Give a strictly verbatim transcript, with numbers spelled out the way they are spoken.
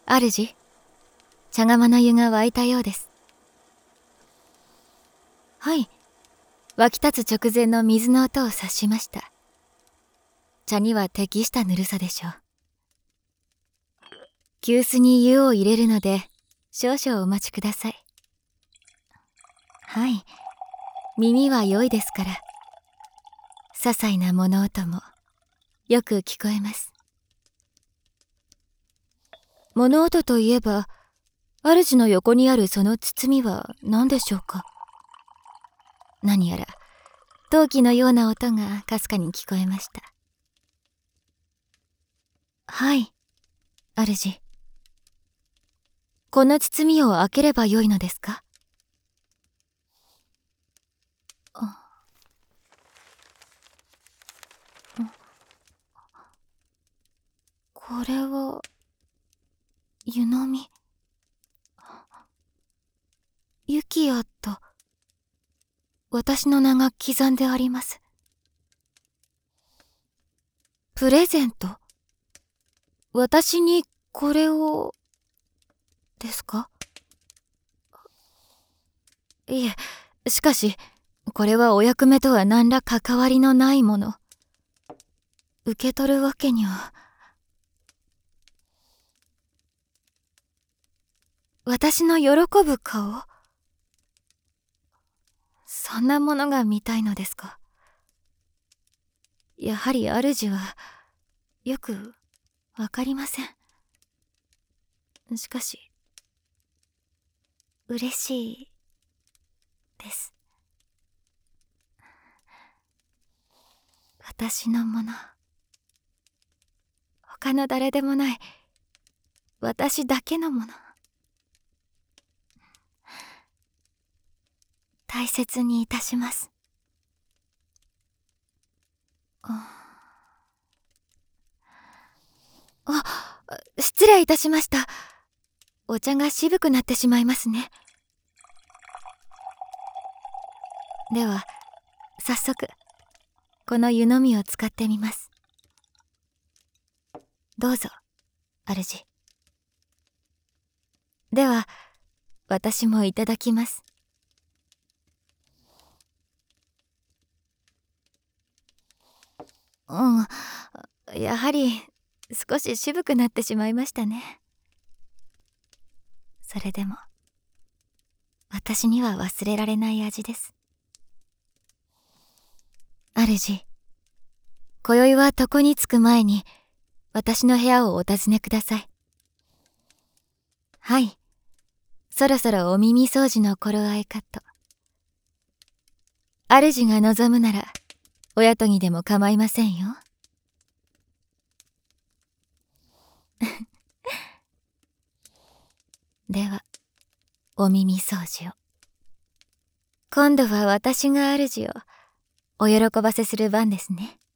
主、茶釜の湯が沸いたようです。はい、沸き立つ直前の水の音を察しました。茶には適したぬるさでしょう。急須に湯を入れるので、少々お待ちください。はい、耳は良いですから、些細な物音もよく聞こえます。物音といえば、主の横にあるその包みは何でしょうか。何やら陶器のような音がかすかに聞こえました。はい、主。この包みを開ければよいのですか。これは湯飲み。ユキアと私の名が刻んであります。プレゼント。私にこれをですか。いえ、しかしこれはお役目とは何ら関わりのないもの。受け取るわけには。私の喜ぶ顔、そんなものが見たいのですか。やはり主はよくわかりません。しかし嬉しいです。私のもの、他の誰でもない私だけのもの、大切にいたします。あ、失礼いたしました。お茶が渋くなってしまいますね。では早速この湯飲みを使ってみます。どうぞ、主。では私もいただきます。うん、やはり少し渋くなってしまいましたね。それでも私には忘れられない味です。主、今宵は床に着く前に私の部屋をお尋ねください。はい、そろそろお耳掃除の頃合いかと。主が望むならお雇いでも構いませんよ。ではお耳掃除を。今度は私が主をお喜ばせする番ですね。